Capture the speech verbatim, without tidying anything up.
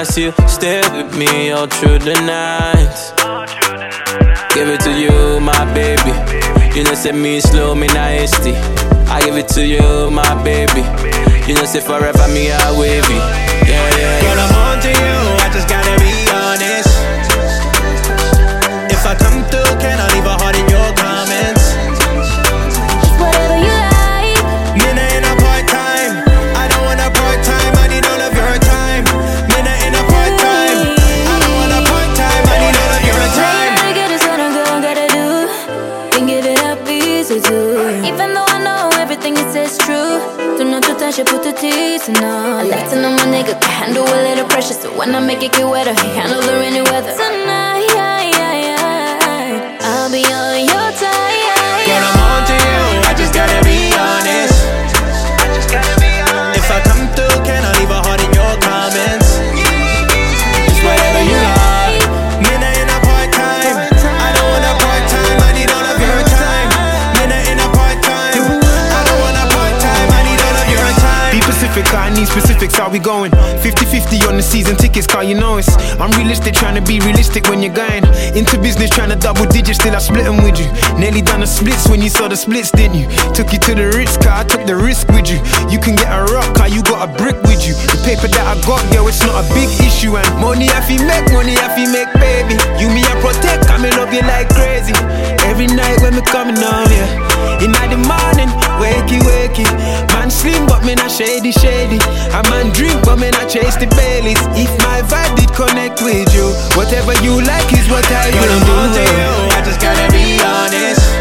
promise you stay with me all through the night. Give it to you, my baby. You know, say me slow, me not hasty. I give it to you, my baby. You know, say forever, me a wavy. Yeah, yeah, yeah. Girl, I'm on to you, I just gotta be honest. If I come through, can I leave a heart in your comments? Whatever you like. Minna in a part-time, I don't want a part-time, I need all of your time. Minna in a part-time, I don't want a part-time, I need all of your time. Gotta get is what I'm gonna do. Can give it up easy too. Even though I know everything it says true. Do not to touch it, put the teeth in all. I like to know my nigga can handle a little pressure. So when I make it get wetter, he handle the rainy weather. Tonight, I'll be on your time. Girl, I'm on to you, I just gotta be honest. I just gotta be honest. If I come through, can I leave a heart in your comments? Just whatever you like. Minna in a part-time, I don't want a part-time, I need all of your time. Minna in a part-time, I don't want a part-time, I need all of your time. Be Pacific, I need specifics, how we going? fifty-fifty on the season tickets, car you know it's unrealistic, trying to be realistic when you're going into business, trying to double digits, still I split them with you. Nearly done the splits when you saw the splits, didn't you? Took you to the Ritz, car, I took the risk with you. You can get a rock, car, you got a brick with you. The paper that I got, girl, it's not a big issue. And money I fi make, money I fi make, baby. You me I protect, I me love you like crazy. Every night when me coming home, yeah. In the morning, wakey, wakey. Man slim, but me not shady, shady. A man drink, but me not chase the Baileys. If my vibe did connect with you, whatever you like is what I Girl, will I'm on to do. you, I just gotta be honest.